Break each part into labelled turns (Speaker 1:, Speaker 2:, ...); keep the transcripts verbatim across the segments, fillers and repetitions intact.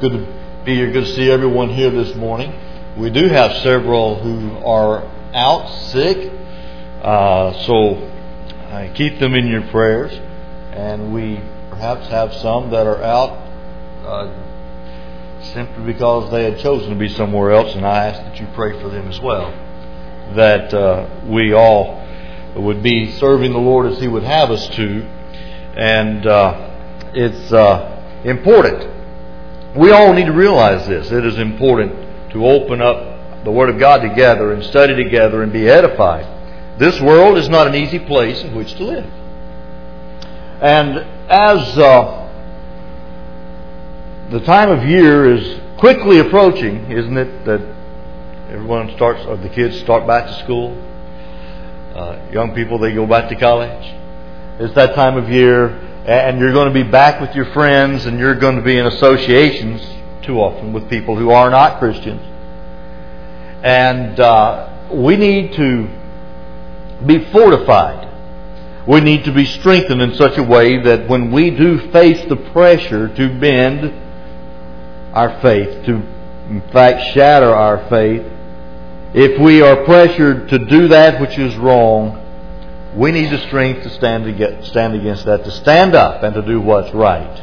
Speaker 1: good to be here. Good to see everyone here this morning. We do have several who are out sick, uh, so uh, keep them in your prayers. And we perhaps have some that are out uh, simply because they had chosen to be somewhere else, and I ask that you pray for them as well. That uh, we all would be serving the Lord as He would have us to, and uh, it's uh, important. We all need to realize this. It is important to open up the Word of God together and study together and be edified. This world is not an easy place in which to live. And as uh, the time of year is quickly approaching, isn't it, that everyone starts, or the kids start back to school. Uh, young people, they go back to college. It's that time of year. And you're going to be back with your friends, and you're going to be in associations too often with people who are not Christians. And uh, we need to be fortified. We need to be strengthened in such a way that when we do face the pressure to bend our faith, to in fact shatter our faith, if we are pressured to do that which is wrong, we need the strength to stand against that, to stand up and to do what's right.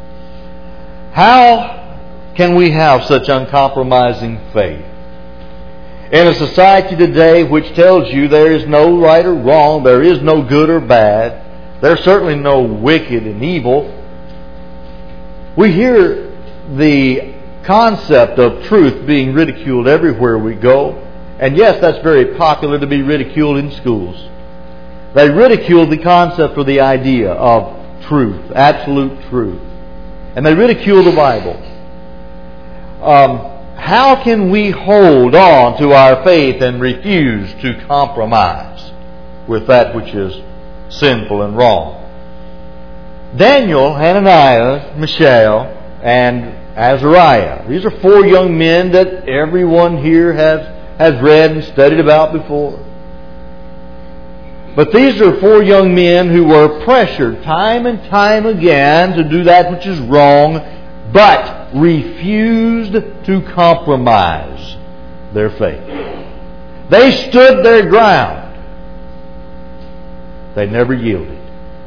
Speaker 1: How can we have such uncompromising faith? In a society today which tells you there is no right or wrong, there is no good or bad, there's certainly no wicked and evil, we hear the concept of truth being ridiculed everywhere we go. And yes, that's very popular to be ridiculed in schools. They ridicule the concept or the idea of truth, absolute truth. And they ridicule the Bible. Um, how can we hold on to our faith and refuse to compromise with that which is sinful and wrong? Daniel, Hananiah, Mishael, and Azariah. These are four young men that everyone here has, has read and studied about before. But these are four young men who were pressured time and time again to do that which is wrong, but refused to compromise their faith. They stood their ground. They never yielded.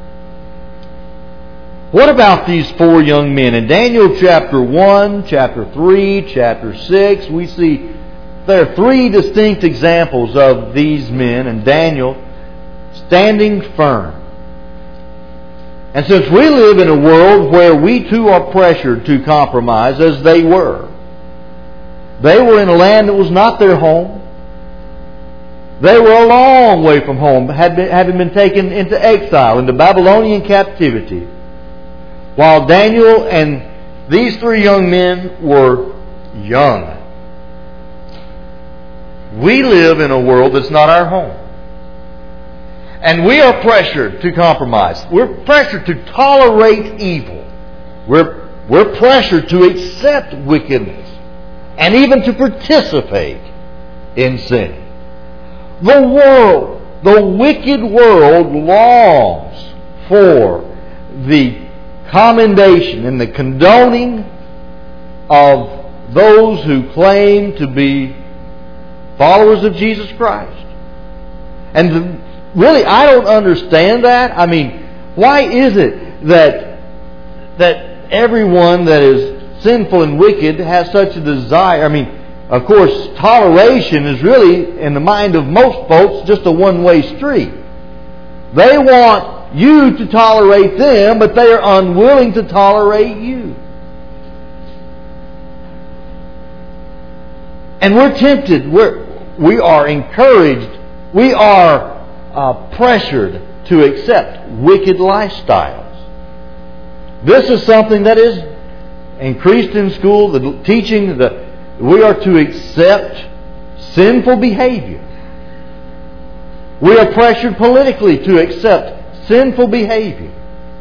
Speaker 1: What about these four young men? In Daniel chapter one, chapter three, chapter six, we see there are three distinct examples of these men, and Daniel standing firm. And since we live in a world where we too are pressured to compromise, as they were, they were in a land that was not their home. They were a long way from home, had been, having been taken into exile, into Babylonian captivity. While Daniel and these three young men were young. We live in a world that's not our home. And we are pressured to compromise. We're pressured to tolerate evil. We're, we're pressured to accept wickedness. And even to participate in sin. The world, the wicked world, longs for the commendation and the condoning of those who claim to be followers of Jesus Christ. And the Really, I don't understand that. I mean, why is it that that everyone that is sinful and wicked has such a desire? I mean, of course, toleration is really, in the mind of most folks, just a one-way street. They want you to tolerate them, but they are unwilling to tolerate you. And we're tempted, we're, we are encouraged, we are Uh, pressured to accept wicked lifestyles. This is something that is increased in school, the teaching that we are to accept sinful behavior. We are pressured politically to accept sinful behavior.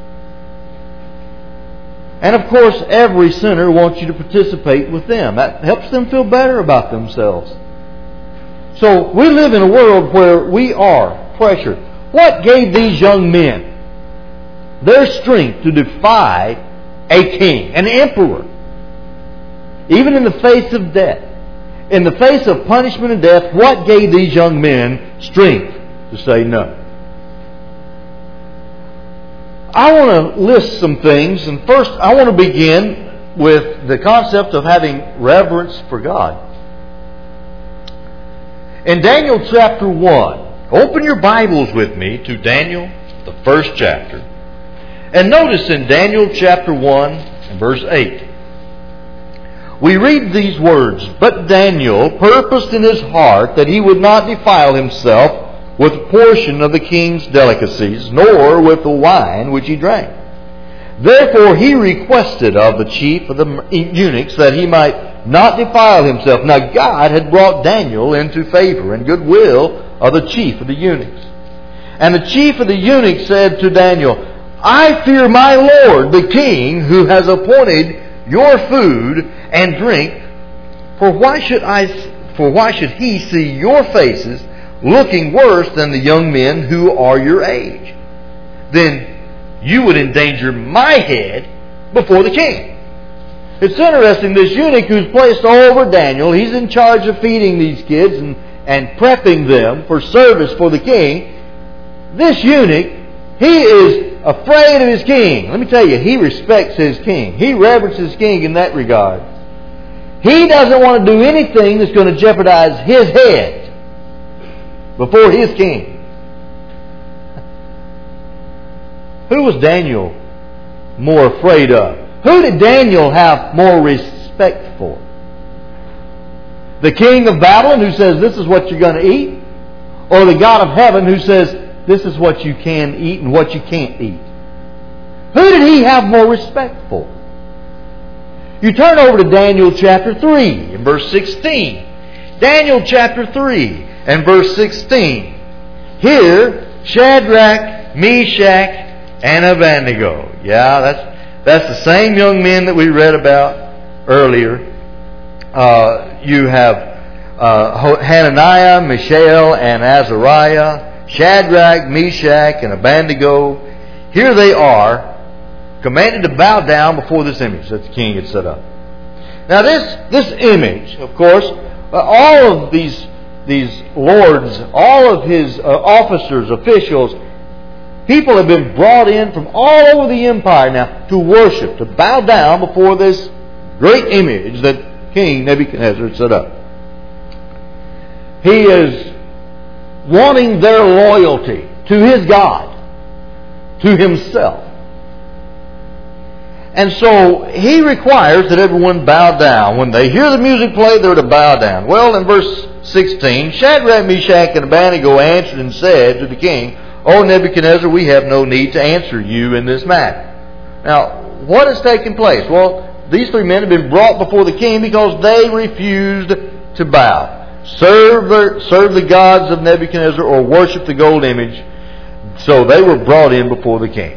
Speaker 1: And of course, every sinner wants you to participate with them. That helps them feel better about themselves. So we live in a world where we are pressured. What gave these young men their strength to defy a king, an emperor? even in the face of death, in the face of punishment and death, what gave these young men strength to say no? I want to list some things, and first I want to begin with the concept of having reverence for God. In Daniel chapter one, open your Bibles with me to Daniel, the first chapter, and notice in Daniel chapter one and verse eight, we read these words, "But Daniel purposed in his heart that he would not defile himself with a portion of the king's delicacies, nor with the wine which he drank. Therefore he requested of the chief of the eunuchs that he might not defile himself." Now God had brought Daniel into favor and goodwill of the chief of the eunuchs. And the chief of the eunuchs said to Daniel, "I fear my lord, the king, who has appointed your food and drink, for why should I, for why should he see your faces looking worse than the young men who are your age? Then you would endanger my head before the king." It's interesting, this eunuch who's placed over Daniel, he's in charge of feeding these kids and, and prepping them for service for the king. This eunuch, he is afraid of his king. Let me tell you, he respects his king. He reverences his king in that regard. He doesn't want to do anything that's going to jeopardize his head before his king. Who was Daniel more afraid of? Who did Daniel have more respect for? The king of Babylon, who says this is what you're going to eat? Or the God of heaven, who says this is what you can eat and what you can't eat? Who did he have more respect for? You turn over to Daniel chapter three and verse sixteen. Daniel chapter three and verse sixteen. Here, Shadrach, Meshach, and Abednego. Yeah, that's that's the same young men that we read about earlier. Uh, you have uh, Hananiah, Mishael, and Azariah, Shadrach, Meshach, and Abednego. Here they are, commanded to bow down before this image that the king had set up. Now this this image, of course, uh, all of these these lords, all of his uh, officers, officials, people have been brought in from all over the empire now to worship, to bow down before this great image that King Nebuchadnezzar had set up. He is wanting their loyalty to his God, to himself. And so he requires that everyone bow down. When they hear the music play, they're to bow down. Well, in verse sixteen, Shadrach, Meshach, and Abednego answered and said to the king, "O Nebuchadnezzar, we have no need to answer you in this matter." Now, what has taken place? Well, these three men have been brought before the king because they refused to bow, serve the, serve the gods of Nebuchadnezzar, or worship the gold image. So they were brought in before the king.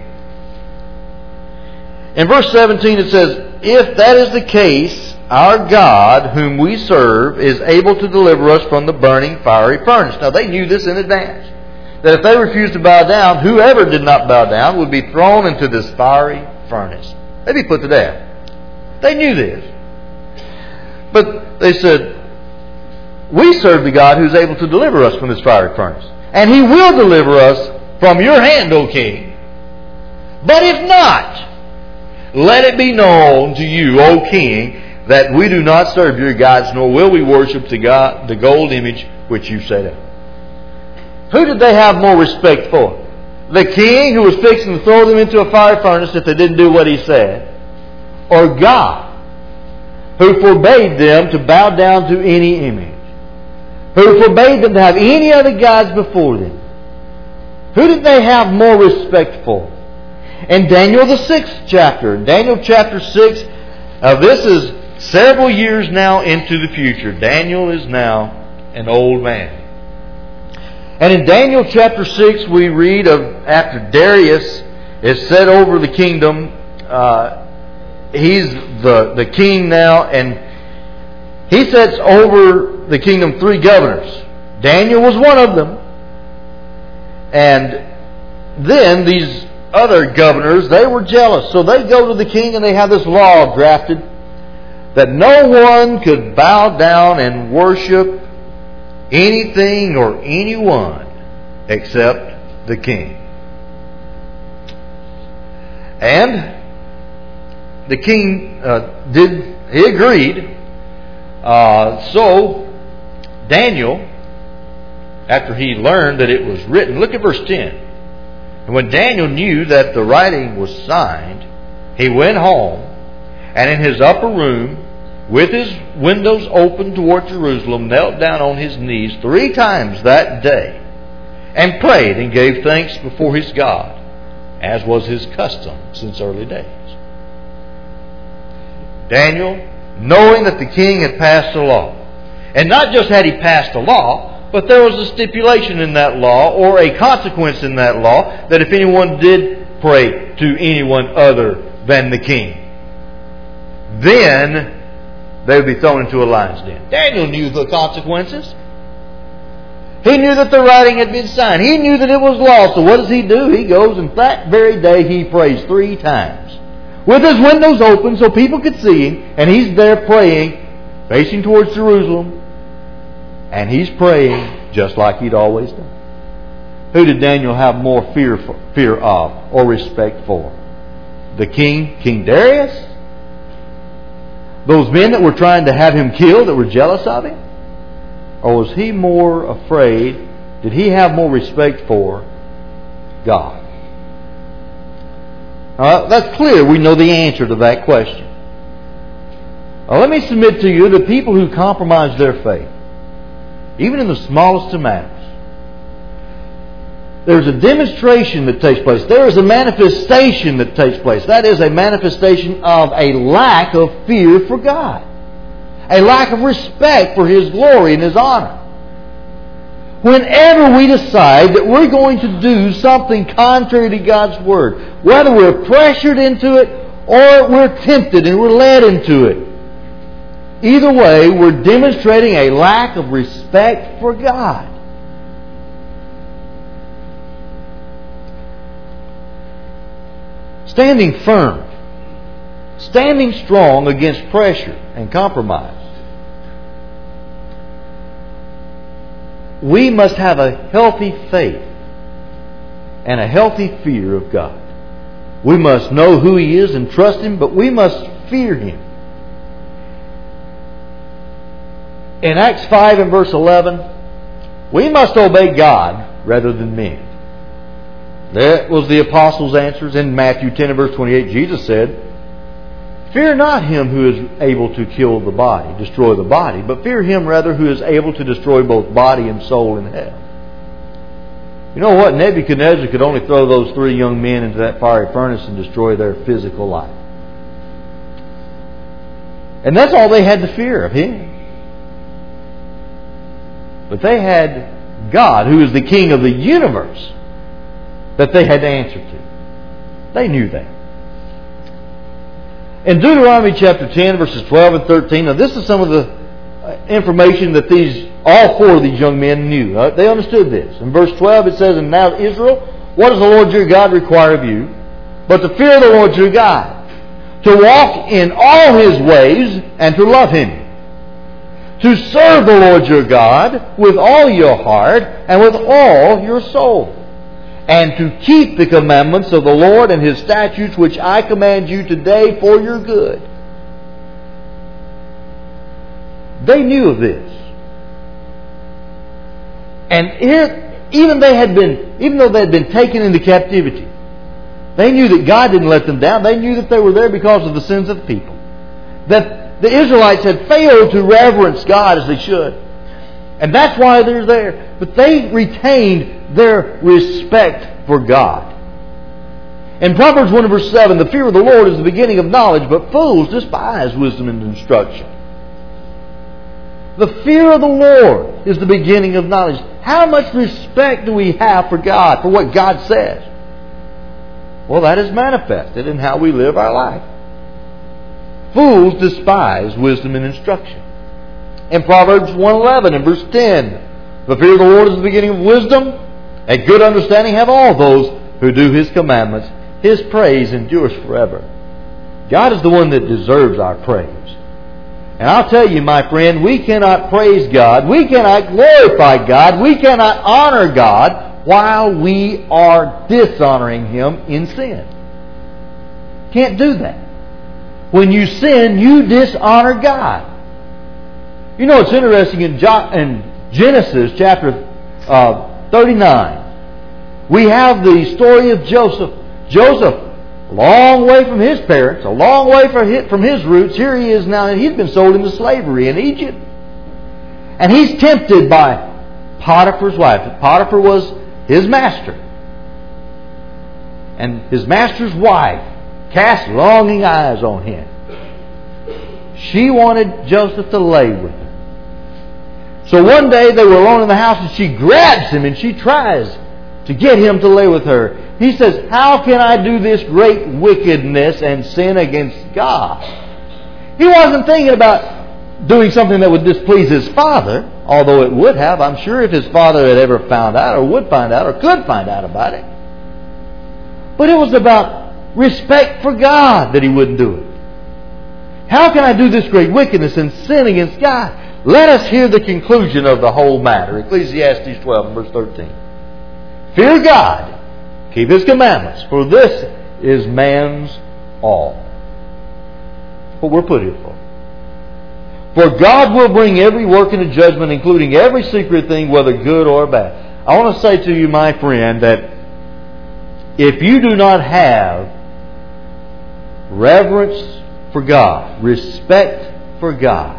Speaker 1: In verse seventeen it says, "If that is the case, our God, whom we serve, is able to deliver us from the burning fiery furnace." Now they knew this in advance, that if they refused to bow down, whoever did not bow down would be thrown into this fiery furnace. They'd be put to death. They knew this. But they said, "We serve the God who's able to deliver us from this fiery furnace. And He will deliver us from your hand, O king. But if not, let it be known to you, O king, that we do not serve your gods, nor will we worship the God, the gold image which you set up." Who did they have more respect for? The king, who was fixing to throw them into a fire furnace if they didn't do what he said? Or God, who forbade them to bow down to any image? Who forbade them to have any other gods before them? Who did they have more respect for? In Daniel the sixth chapter, Daniel chapter six, uh, this is several years now into the future. Daniel is now an old man. And in Daniel chapter six we read of after Darius is set over the kingdom, uh, he's the, the king now, and he sets over the kingdom three governors. Daniel was one of them. And then these other governors, they were jealous. So they go to the king and they have this law drafted that no one could bow down and worship anything or anyone except the king. And the king uh, did, he agreed. Uh, so Daniel, after he learned that it was written, look at verse ten. And when Daniel knew that the writing was signed, he went home, and in his upper room, with his windows open toward Jerusalem, knelt down on his knees three times that day, and prayed and gave thanks before his God, as was his custom since early days. Daniel, knowing that the king had passed a law, and not just had he passed a law, but there was a stipulation in that law, or a consequence in that law, that if anyone did pray to anyone other than the king, then they would be thrown into a lion's den. Daniel knew the consequences. He knew that the writing had been signed. He knew that it was law. So what does he do? He goes, and that very day he prays three times, with his windows open so people could see him, and he's there praying, facing towards Jerusalem, and he's praying just like he'd always done. Who did Daniel have more fear for, fear of or respect for? The king, King Darius? Those men that were trying to have him killed, that were jealous of him? Or was he more afraid, did he have more respect for God? Uh, that's clear. We know the answer to that question. Now, let me submit to you that people who compromise their faith, even in the smallest of matters, there's a demonstration that takes place. There is a manifestation that takes place. That is a manifestation of a lack of fear for God. A lack of respect for His glory and His honor. Whenever we decide that we're going to do something contrary to God's Word, whether we're pressured into it or we're tempted and we're led into it, either way, we're demonstrating a lack of respect for God. Standing firm, standing strong against pressure and compromise. We must have a healthy faith and a healthy fear of God. We must know who He is and trust Him, but we must fear Him. In Acts five and verse eleven, we must obey God rather than men. That was the apostles' answers. In Matthew ten and verse twenty-eight, Jesus said, "Fear not him who is able to kill the body, destroy the body, but fear him rather who is able to destroy both body and soul in hell." You know what? Nebuchadnezzar could only throw those three young men into that fiery furnace and destroy their physical life. And that's all they had to fear of him. But they had God, who is the King of the universe, that they had to answer to. They knew that. In Deuteronomy chapter ten, verses twelve and thirteen, now this is some of the information that these, all four of these young men knew. Uh, they understood this. In verse twelve it says, "And now Israel, what does the Lord your God require of you? But to fear the Lord your God, to walk in all His ways, and to love Him. To serve the Lord your God with all your heart and with all your soul. And to keep the commandments of the Lord and His statutes which I command you today for your good." They knew of this. And here, even they had been, even though they had been taken into captivity, they knew that God didn't let them down. They knew that they were there because of the sins of the people. That the Israelites had failed to reverence God as they should. And that's why they're there. But they retained their respect for God. In Proverbs one verse seven, "The fear of the Lord is the beginning of knowledge, but fools despise wisdom and instruction." The fear of the Lord is the beginning of knowledge. How much respect do we have for God, for what God says? Well, that is manifested in how we live our life. Fools despise wisdom and instruction. In Proverbs one eleven and verse ten, "The fear of the Lord is the beginning of wisdom. A good understanding have all those who do His commandments. His praise endures forever." God is the one that deserves our praise. And I'll tell you, my friend, we cannot praise God, we cannot glorify God, we cannot honor God while we are dishonoring Him in sin. Can't do that. When you sin, you dishonor God. You know, it's interesting in Genesis chapter uh, thirty-nine. We have the story of Joseph. Joseph, a long way from his parents, a long way from his roots. Here he is now, and he's been sold into slavery in Egypt. And he's tempted by Potiphar's wife. Potiphar was his master. And his master's wife cast longing eyes on him. She wanted Joseph to lay with her. So one day they were alone in the house, and she grabs him and she tries to get him to lay with her. He says, "How can I do this great wickedness and sin against God?" He wasn't thinking about doing something that would displease his father, although it would have. I'm sure if his father had ever found out, or would find out, or could find out about it. But it was about respect for God that he wouldn't do it. How can I do this great wickedness and sin against God? Let us hear the conclusion of the whole matter. Ecclesiastes twelve, verse thirteen. Fear God, keep His commandments, for this is man's all. What we're put here for. For God will bring every work into judgment, including every secret thing, whether good or bad. I want to say to you, my friend, that if you do not have reverence for God, respect for God,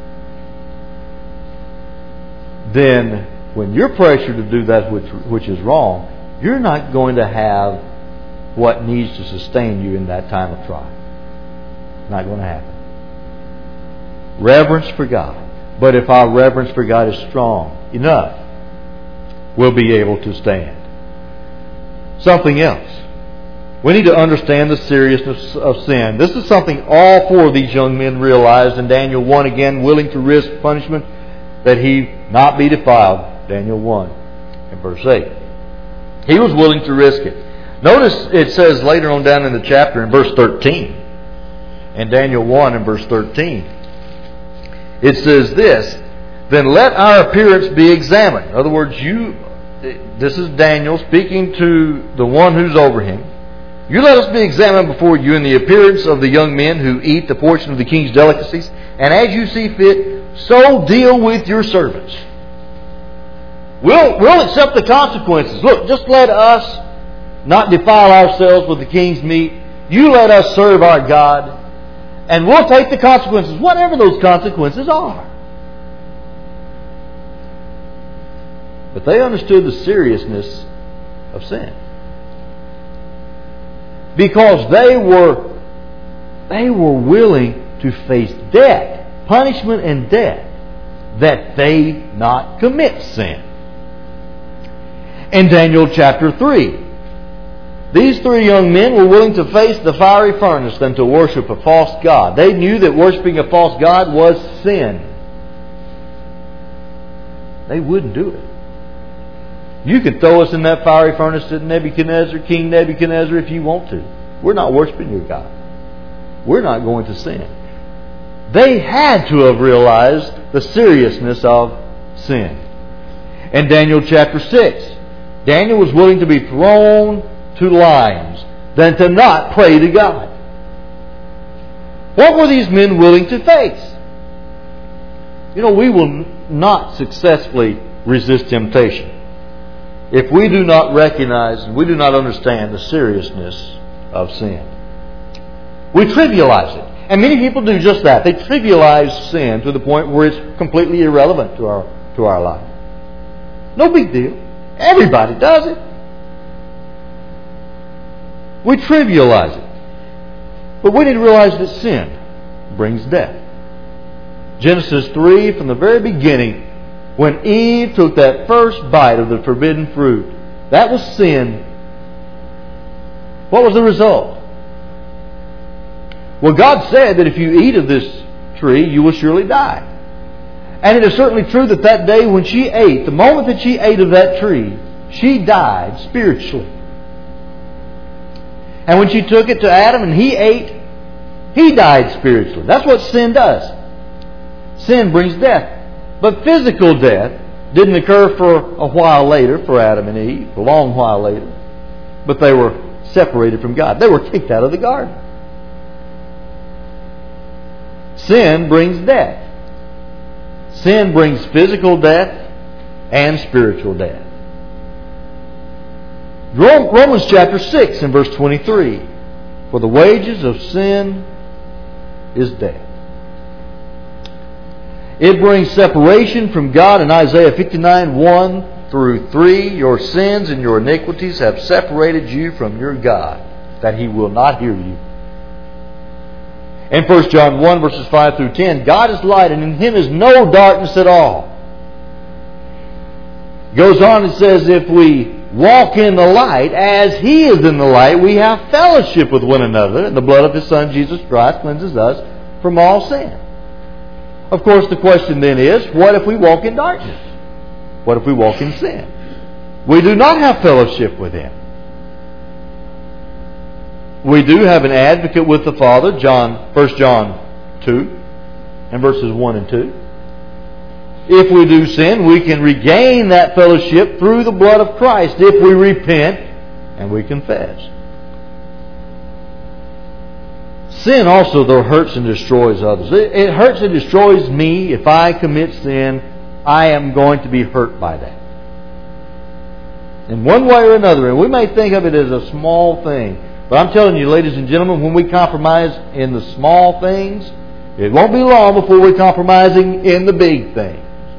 Speaker 1: then when you're pressured to do that which, which is wrong, you're not going to have what needs to sustain you in that time of trial. Not going to happen. Reverence for God. But if our reverence for God is strong enough, we'll be able to stand. Something else. We need to understand the seriousness of sin. This is something all four of these young men realized in Daniel one, again, willing to risk punishment that he not be defiled. Daniel one and verse eight. He was willing to risk it. Notice it says later on down in the chapter in verse thirteen. In Daniel one and verse thirteen. It says this, "Then let our appearance be examined." In other words, you, this is Daniel speaking to the one who's over him. "You let us be examined before you in the appearance of the young men who eat the portion of the king's delicacies, and as you see fit, so deal with your servants." We'll, we'll accept the consequences. Look, just let us not defile ourselves with the king's meat. You let us serve our God, and we'll take the consequences, whatever those consequences are. But they understood the seriousness of sin. Because they were, they were willing to face death, punishment and death, that they not commit sin. In Daniel chapter three, these three young men were willing to face the fiery furnace than to worship a false god. They knew that worshiping a false god was sin. They wouldn't do it. You can throw us in that fiery furnace to Nebuchadnezzar, King Nebuchadnezzar, if you want to. We're not worshiping your God. We're not going to sin. They had to have realized the seriousness of sin. In Daniel chapter six, Daniel was willing to be thrown to lions than to not pray to God. What were these men willing to face? You know, we will not successfully resist temptation if we do not recognize and we do not understand the seriousness of sin. We trivialize it. And many people do just that. They trivialize sin to the point where it's completely irrelevant to our, to our life. No big deal. Everybody does it. We trivialize it. But we need to realize that sin brings death. Genesis three, from the very beginning, when Eve took that first bite of the forbidden fruit, that was sin. What was the result? Well, God said that if you eat of this tree, you will surely die. And it is certainly true that that day when she ate, the moment that she ate of that tree, she died spiritually. And when she took it to Adam and he ate, he died spiritually. That's what sin does. Sin brings death. But physical death didn't occur for a while later for Adam and Eve, a long while later. But they were separated from God. They were kicked out of the garden. Sin brings death. Sin brings physical death and spiritual death. Romans chapter six and verse twenty-three. For the wages of sin is death. It brings separation from God in Isaiah fifty-nine, one through three. Your sins and your iniquities have separated you from your God, that He will not hear you. In First John one, verses five through ten, God is light, and in Him is no darkness at all. It goes on and says, if we walk in the light as He is in the light, we have fellowship with one another, and the blood of His Son, Jesus Christ, cleanses us from all sin. Of course, the question then is, what if we walk in darkness? What if we walk in sin? We do not have fellowship with Him. We do have an advocate with the Father, John, First John two, and verses one and two. If we do sin, we can regain that fellowship through the blood of Christ if we repent and we confess. Sin also, though, hurts and destroys others. It hurts and destroys me. If I commit sin, I am going to be hurt by that. In one way or another. And we may think of it as a small thing. But I'm telling you, ladies and gentlemen, when we compromise in the small things, it won't be long before we're compromising in the big things.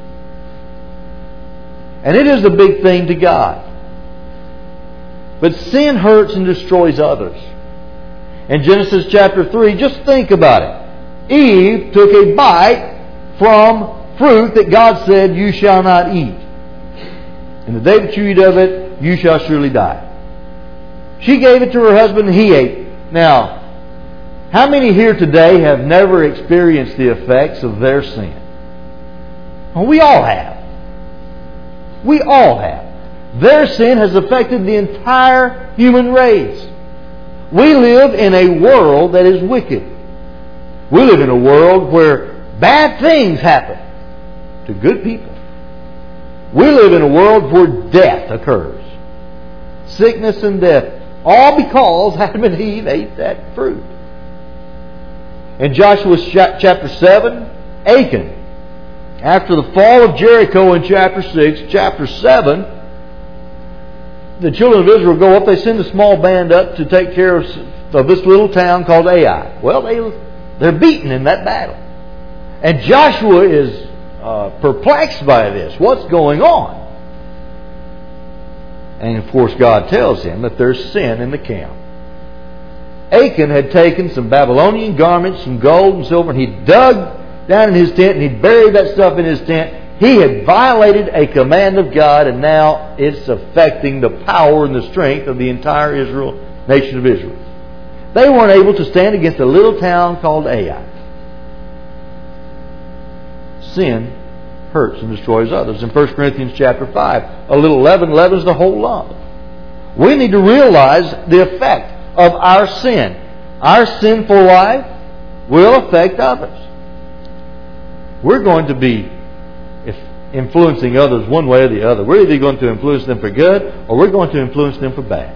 Speaker 1: And it is a big thing to God. But sin hurts and destroys others. In Genesis chapter three, just think about it. Eve took a bite from fruit that God said, you shall not eat. And the day that you eat of it, you shall surely die. She gave it to her husband and he ate. Now, how many here today have never experienced the effects of their sin? Well, we all have. We all have. Their sin has affected the entire human race. We live in a world that is wicked. We live in a world where bad things happen to good people. We live in a world where death occurs. Sickness and death. All because Adam and Eve ate that fruit. In Joshua chapter seven, Achan, after the fall of Jericho in chapter six, chapter seven, the children of Israel go up, they send a small band up to take care of, of this little town called Ai. Well, they, they're beaten in that battle. And Joshua is uh, perplexed by this. What's going on? And of course God tells him that there's sin in the camp. Achan had taken some Babylonian garments, some gold and silver, and he dug down in his tent and he buried that stuff in his tent. He had violated a command of God, and now it's affecting the power and the strength of the entire Israel, nation of Israel. They weren't able to stand against a little town called Ai. Sin hurts and destroys others. In First Corinthians chapter five, a little leaven leavens the whole lump. We need to realize the effect of our sin. Our sinful life will affect others. We're going to be influencing others one way or the other. We're either going to influence them for good or we're going to influence them for bad.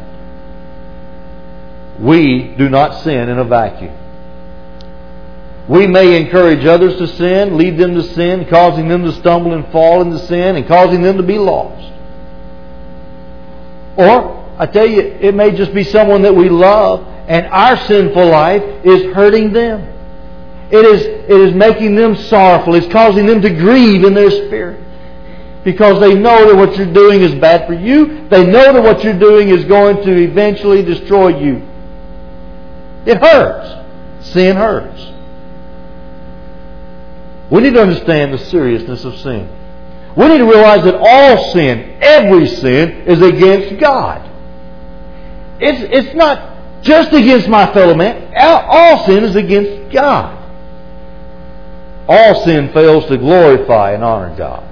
Speaker 1: We do not sin in a vacuum. We may encourage others to sin, lead them to sin, causing them to stumble and fall into sin and causing them to be lost. Or, I tell you, it may just be someone that we love and our sinful life is hurting them. It is, it is making them sorrowful. It's causing them to grieve in their spirit. Because they know that what you're doing is bad for you. They know that what you're doing is going to eventually destroy you. It hurts. Sin hurts. We need to understand the seriousness of sin. We need to realize that all sin, every sin, is against God. It's, it's not just against my fellow man. All sin is against God. All sin fails to glorify and honor God.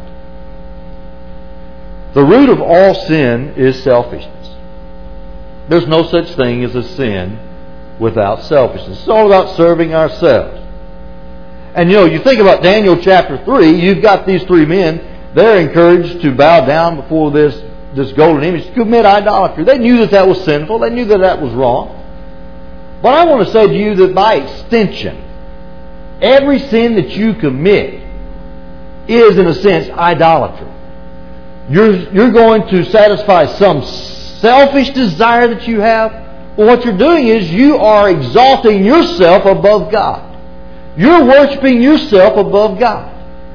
Speaker 1: The root of all sin is selfishness. There's no such thing as a sin without selfishness. It's all about serving ourselves. And you know, you think about Daniel chapter three, you've got these three men, they're encouraged to bow down before this, this golden image, to commit idolatry. They knew that that was sinful. They knew that that was wrong. But I want to say to you that by extension, every sin that you commit is, in a sense, idolatry. You're, you're going to satisfy some selfish desire that you have. Well, what you're doing is you are exalting yourself above God. You're worshiping yourself above God.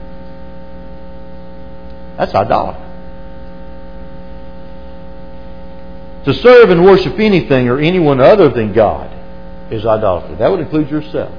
Speaker 1: That's idolatry. To serve and worship anything or anyone other than God is idolatry. That would include yourself.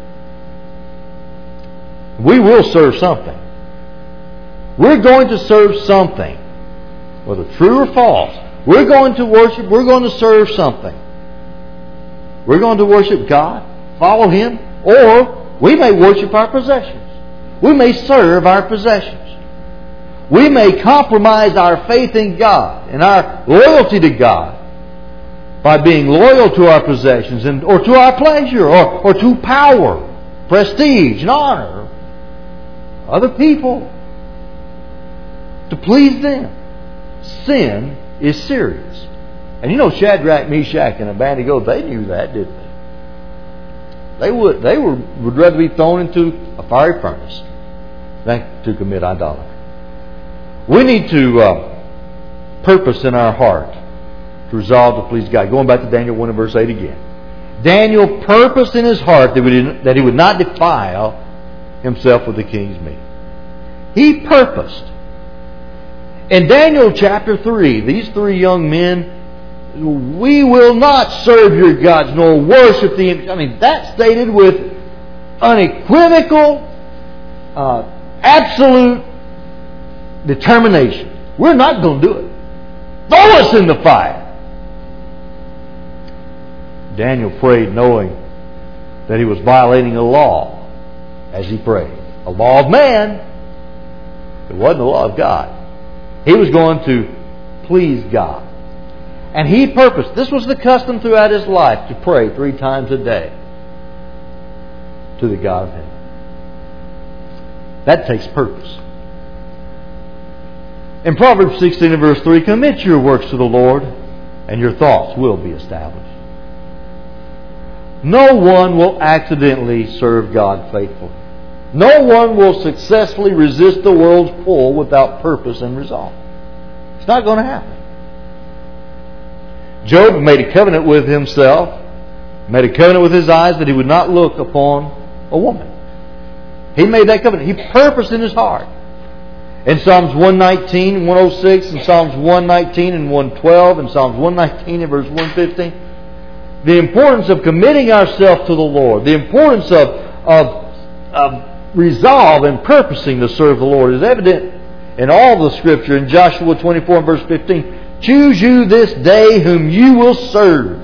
Speaker 1: We will serve something. We're going to serve something. Whether true or false. We're going to worship, we're going to serve something. We're going to worship God, follow Him, or we may worship our possessions. We may serve our possessions. We may compromise our faith in God and our loyalty to God by being loyal to our possessions and or to our pleasure or, or to power, prestige, and honor. Other people. To please them. Sin is serious. And you know Shadrach, Meshach, and Abednego, they knew that, didn't they? They would they were, would rather be thrown into a fiery furnace than to commit idolatry. We need to uh, purpose in our heart to resolve to please God. Going back to Daniel one and verse eight again. Daniel purposed in his heart that, we didn't, that he would not defile himself with the king's meat. He purposed. In Daniel chapter three, these three young men, we will not serve your gods nor worship the image. I mean, that's stated with unequivocal, uh, absolute determination. We're not going to do it. Throw us in the fire. Daniel prayed knowing that he was violating a law as he prayed. A law of man. It wasn't the law of God. He was going to please God. And he purposed, this was the custom throughout his life, to pray three times a day to the God of heaven. That takes purpose. In Proverbs sixteen and verse three, commit your works to the Lord, and your thoughts will be established. No one will accidentally serve God faithfully. No one will successfully resist the world's pull without purpose and resolve. It's not going to happen. Job made a covenant with himself, made a covenant with his eyes that he would not look upon a woman. He made that covenant. He purposed in his heart. In Psalms one nineteen, one oh six, and Psalms one nineteen and one twelve, and Psalms one nineteen and verse one fifteen, the importance of committing ourselves to the Lord, the importance of, of, of resolve and purposing to serve the Lord is evident in all the Scripture. In Joshua twenty-four and verse fifteen, choose you this day whom you will serve.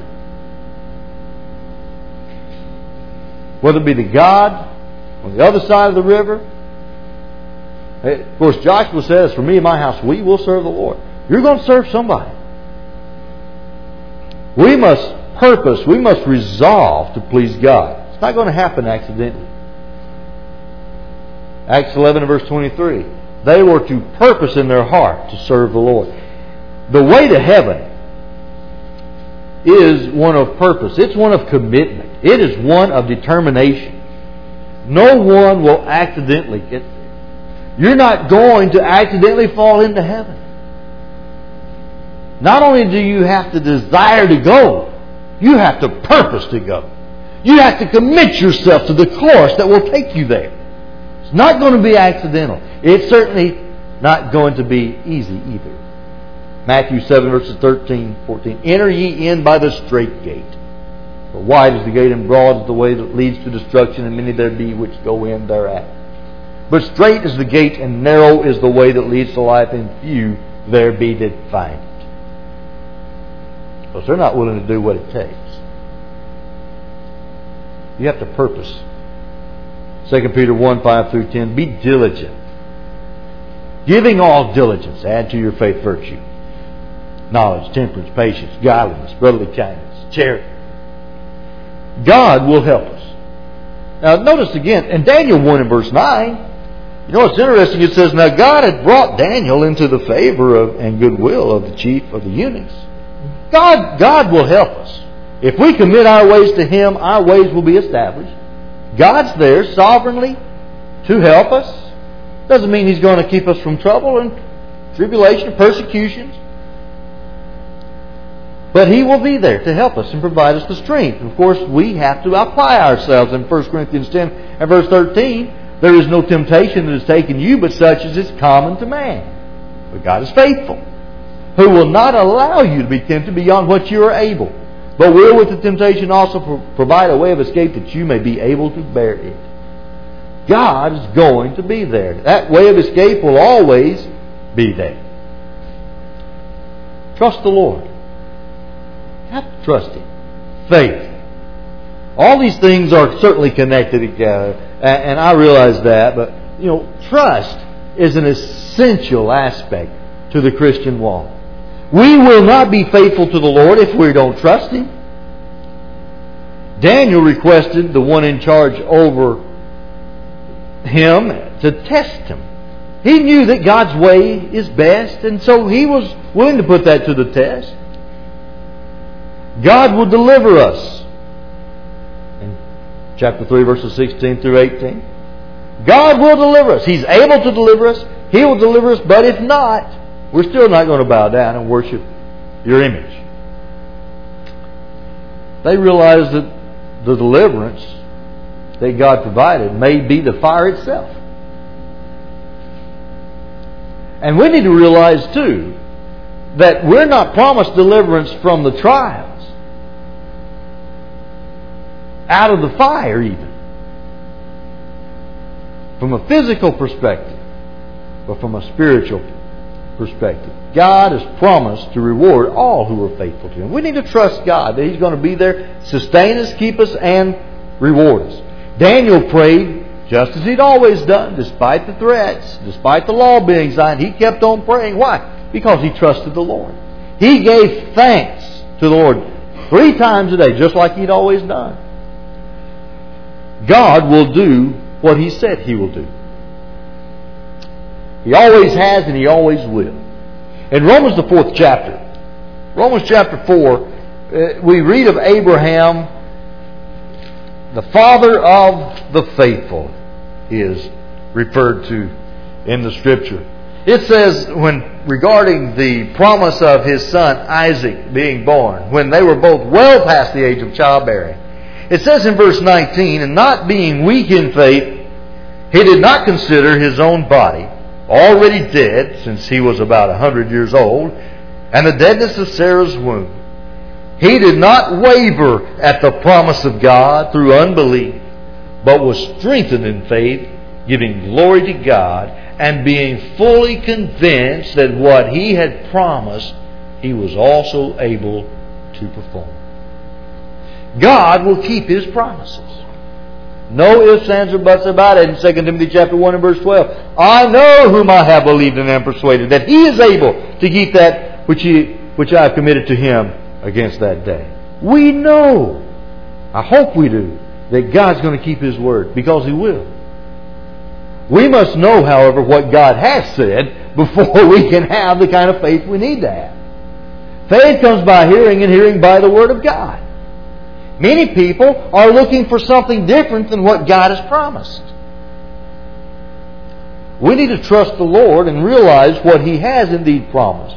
Speaker 1: Whether it be the God on the other side of the river. Of course, Joshua says, for me and my house, we will serve the Lord. You're going to serve somebody. We must purpose, we must resolve to please God. It's not going to happen accidentally. Acts eleven and verse twenty-three. They were to purpose in their heart to serve the Lord. The way to heaven is one of purpose. It's one of commitment. It is one of determination. No one will accidentally get there. You're not going to accidentally fall into heaven. Not only do you have to desire to go, you have to purpose to go. You have to commit yourself to the course that will take you there. It's not going to be accidental. It's certainly not going to be easy either. Matthew seven verses thirteen, fourteen. Enter ye in by the strait gate. For wide is the gate and broad is the way that leads to destruction, and many there be which go in thereat. But strait is the gate and narrow is the way that leads to life, and few there be that find it. Because they're not willing to do what it takes. You have to purpose. Second Peter one, five through ten. Be diligent. Giving all diligence, add to your faith virtue. Knowledge, temperance, patience, godliness, brotherly kindness, charity. God will help us. Now notice again, in Daniel one and verse nine, you know what's interesting? It says, now God had brought Daniel into the favor of, and goodwill of the chief of the eunuchs. God, God will help us. If we commit our ways to Him, our ways will be established. God's there sovereignly to help us. Doesn't mean He's going to keep us from trouble and tribulation and persecutions. But He will be there to help us and provide us the strength. Of course, we have to apply ourselves. In First Corinthians ten and verse thirteen, there is no temptation that has taken you, but such as is common to man. But God is faithful, who will not allow you to be tempted beyond what you are able, but will with the temptation also provide a way of escape that you may be able to bear it. God is going to be there. That way of escape will always be there. Trust the Lord. You have to trust Him. Faith. All these things are certainly connected together, and I realize that, but you know, trust is an essential aspect to the Christian walk. We will not be faithful to the Lord if we don't trust Him. Daniel requested the one in charge over him to test him. He knew that God's way is best, and so he was willing to put that to the test. God will deliver us. In chapter three, verses sixteen through eighteen. God will deliver us. He's able to deliver us. He will deliver us, but if not, we're still not going to bow down and worship your image. They realized that the deliverance that God provided may be the fire itself. And we need to realize too that we're not promised deliverance from the trials, out of the fire even, from a physical perspective, but from a spiritual perspective. God has promised to reward all who are faithful to Him. We need to trust God that He's going to be there, sustain us, keep us, and reward us. Daniel prayed just as he'd always done, despite the threats, despite the law being signed. He kept on praying. Why? Because he trusted the Lord. He gave thanks to the Lord three times a day, just like he'd always done. God will do what He said He will do. He always has and He always will. In Romans the fourth chapter, Romans chapter four, we read of Abraham, the father of the faithful, is referred to in the Scripture. It says, when regarding the promise of his son Isaac being born, when they were both well past the age of childbearing, it says in verse nineteen, and not being weak in faith, he did not consider his own body already dead, since he was about a hundred years old, and the deadness of Sarah's womb. He did not waver at the promise of God through unbelief, but was strengthened in faith, giving glory to God, and being fully convinced that what He had promised, He was also able to perform. God will keep His promises. No ifs, ands, or buts about it. In Second Timothy chapter one and verse twelve, I know whom I have believed and am persuaded that He is able to keep that which, he, which I have committed to Him against that day. We know, I hope we do, that God's going to keep His word, because He will. We must know, however, what God has said before we can have the kind of faith we need to have. Faith comes by hearing, and hearing by the Word of God. Many people are looking for something different than what God has promised. We need to trust the Lord and realize what He has indeed promised.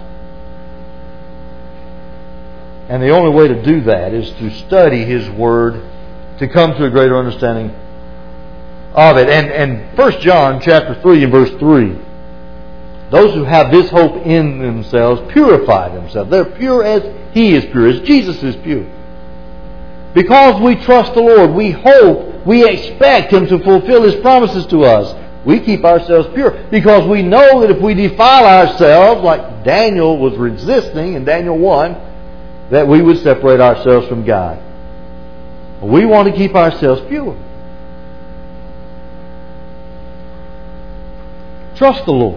Speaker 1: And the only way to do that is to study His Word, to come to a greater understanding of it. And, and First John chapter three and verse three, those who have this hope in themselves purify themselves. They're pure as He is pure, as Jesus is pure. Because we trust the Lord, we hope, we expect Him to fulfill His promises to us. We keep ourselves pure because we know that if we defile ourselves, like Daniel was resisting in Daniel one, that we would separate ourselves from God. We want to keep ourselves pure. Trust the Lord.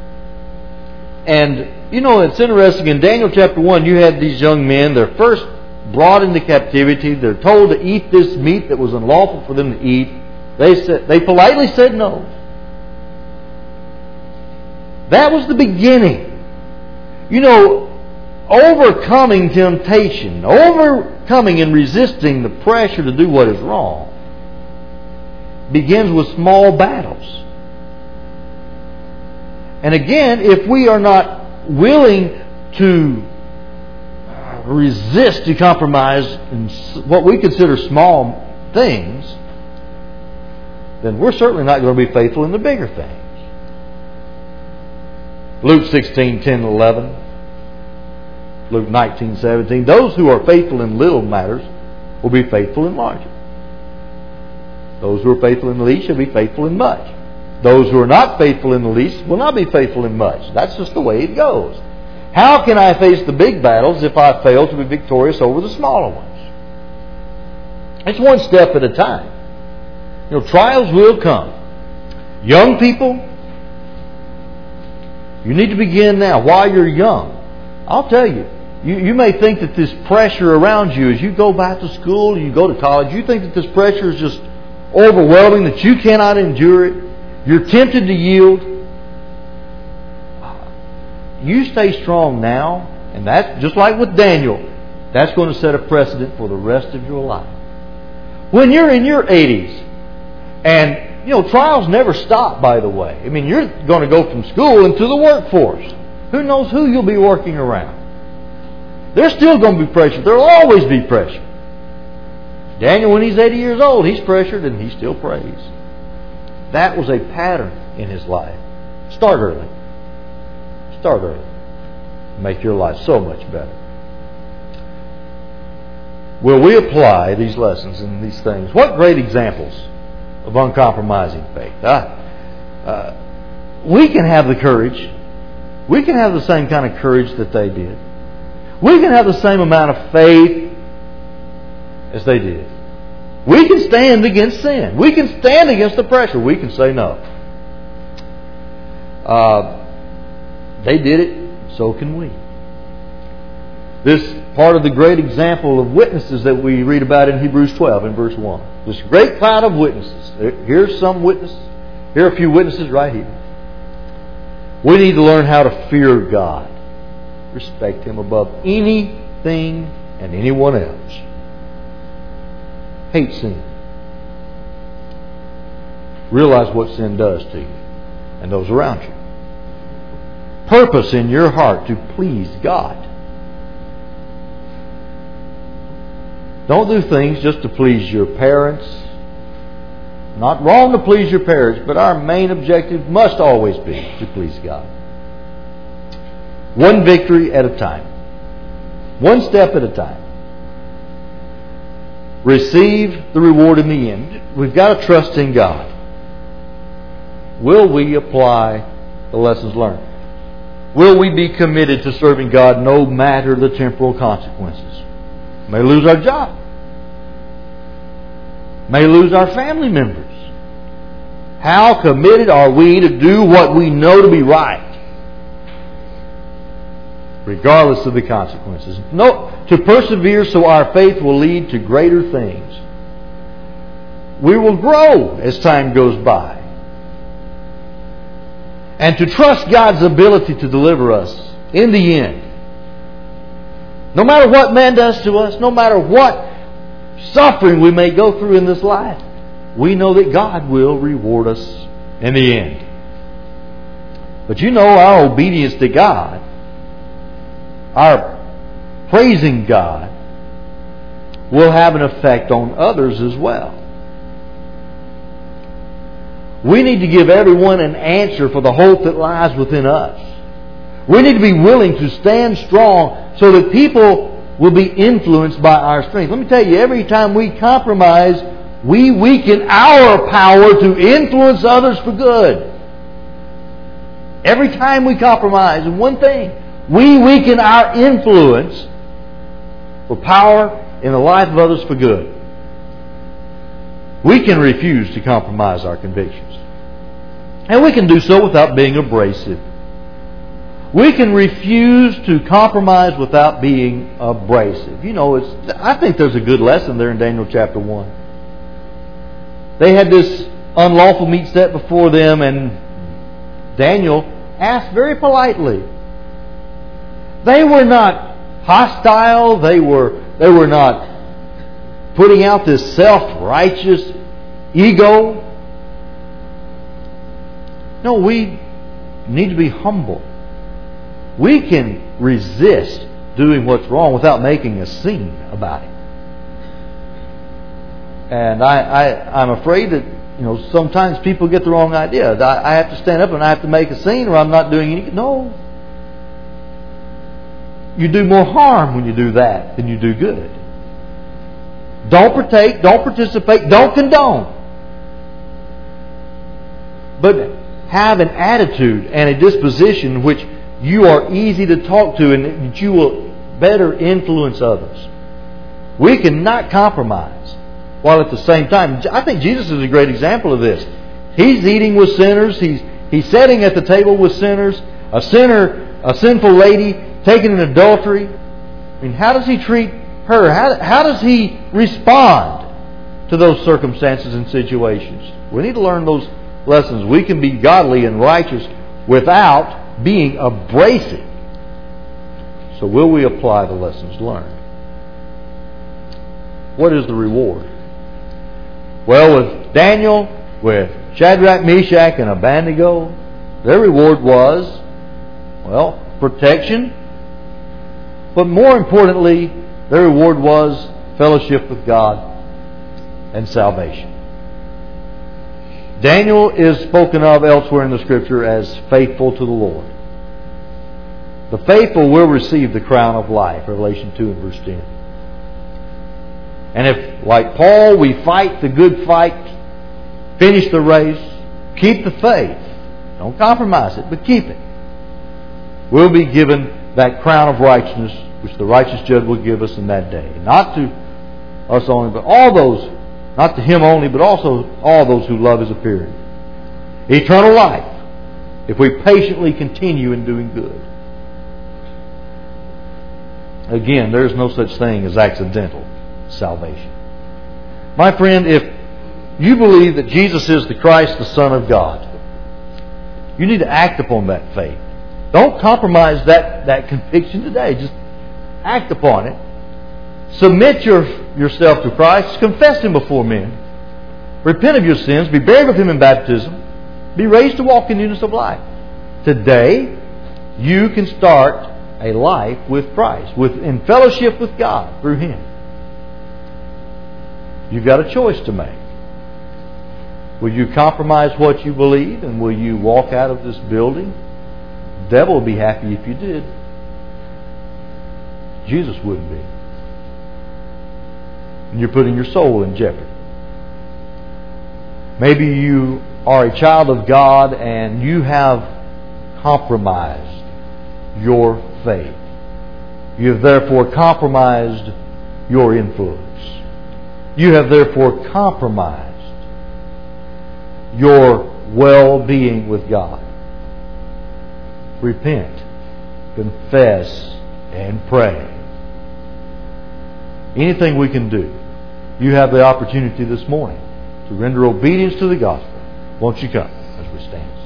Speaker 1: And, you know, it's interesting. In Daniel chapter one, you had these young men. They're first brought into captivity. They're told to eat this meat that was unlawful for them to eat. They said, they politely said no. That was the beginning. You know, overcoming temptation, overcoming and resisting the pressure to do what is wrong, begins with small battles. And again, if we are not willing to resist, to compromise in what we consider small things, then we're certainly not going to be faithful in the bigger things. Luke sixteen, ten, and eleven. Luke nineteen, seventeen. Those who are faithful in little matters will be faithful in larger. Those who are faithful in the least shall be faithful in much. Those who are not faithful in the least will not be faithful in much. That's just the way it goes. How can I face the big battles if I fail to be victorious over the smaller ones? It's one step at a time. You know, trials will come. Young people, you need to begin now while you're young. I'll tell you, you, you may think that this pressure around you as you go back to school, you go to college, you think that this pressure is just overwhelming, that you cannot endure it. You're tempted to yield. You stay strong now, and that's just like with Daniel. That's going to set a precedent for the rest of your life. When you're in your eighties, and you know, trials never stop, by the way. I mean, you're going to go from school into the workforce. Who knows who you'll be working around? There's still going to be pressure. There will always be pressure. Daniel, when he's eighty years old, he's pressured and he still prays. That was a pattern in his life. Start early. Start early. Make your life so much better. Will we apply these lessons and these things? What great examples of uncompromising faith. Uh, uh, we can have the courage. We can have the same kind of courage that they did. We can have the same amount of faith as they did. We can stand against sin. We can stand against the pressure. We can say no. Uh, they did it, so can we. This part of the great example of witnesses that we read about in Hebrews twelve in verse one. This great cloud of witnesses. Here's some witnesses. Here are a few witnesses right here. We need to learn how to fear God. Respect Him above anything and anyone else. Hate sin. Realize what sin does to you and those around you. Purpose in your heart to please God. Don't do things just to please your parents. Not wrong to please your parents, but our main objective must always be to please God. One victory at a time. One step at a time. Receive the reward in the end. We've got to trust in God. Will we apply the lessons learned? Will we be committed to serving God no matter the temporal consequences? May lose our job. May lose our family members. How committed are we to do what we know to be right, regardless of the consequences? No, to persevere so our faith will lead to greater things. We will grow as time goes by. And to trust God's ability to deliver us in the end. No matter what man does to us, no matter what suffering we may go through in this life, we know that God will reward us in the end. But you know, our obedience to God, our praising God, will have an effect on others as well. We need to give everyone an answer for the hope that lies within us. We need to be willing to stand strong so that people will be influenced by our strength. Let me tell you, every time we compromise, we weaken our power to influence others for good. Every time we compromise in one thing, we weaken our influence for power in the life of others for good. We can refuse to compromise our convictions. And we can do so without being abrasive. We can refuse to compromise without being abrasive. You know, it's, I think there's a good lesson there in Daniel chapter one. they had this unlawful meat set before them, and Daniel asked very politely. They were not hostile. They were, they were not putting out this self-righteous ego. No, we need to be humble. We can resist doing what's wrong without making a scene about it. And I, I, I'm afraid that, you know, sometimes people get the wrong idea. I, I have to stand up and I have to make a scene or I'm not doing any... No. You do more harm when you do that than you do good. Don't partake, don't participate, don't condone. But have an attitude and a disposition which you are easy to talk to and that you will better influence others. We cannot compromise while at the same time... I think Jesus is a great example of this. He's eating with sinners. He's, he's sitting at the table with sinners. A sinner, a sinful lady taken in adultery. I mean, how does He treat her? How, how does He respond to those circumstances and situations? We need to learn those lessons. We can be godly and righteous without being abrasive. So will we apply the lessons learned? What is the reward? Well, with Daniel, with Shadrach, Meshach, and Abednego, their reward was, well, protection. But more importantly, their reward was fellowship with God and salvation. Daniel is spoken of elsewhere in the Scripture as faithful to the Lord. The faithful will receive the crown of life, Revelation two and verse ten. And if, like Paul, we fight the good fight, finish the race, keep the faith, don't compromise it, but keep it, we'll be given that crown of righteousness which the righteous judge will give us in that day. Not to us only, but all those, not to Him only, but also all those who love His appearing. Eternal life, if we patiently continue in doing good. Again, there is no such thing as accidental salvation. My friend, if you believe that Jesus is the Christ, the Son of God, you need to act upon that faith. Don't compromise that, that conviction today. Just act upon it. Submit your, yourself to Christ. Confess Him before men. Repent of your sins. Be buried with Him in baptism. Be raised to walk in newness of life. Today, you can start a life with Christ, with, in fellowship with God through Him. You've got a choice to make. Will you compromise what you believe and will you walk out of this building? The devil will be happy if you did. Jesus wouldn't be. And you're putting your soul in jeopardy. Maybe you are a child of God and you have compromised your faith. You have therefore compromised your influence. You have therefore compromised your well-being with God. Repent, confess, and pray. Anything we can do, you have the opportunity this morning to render obedience to the gospel. Won't you come as we stand?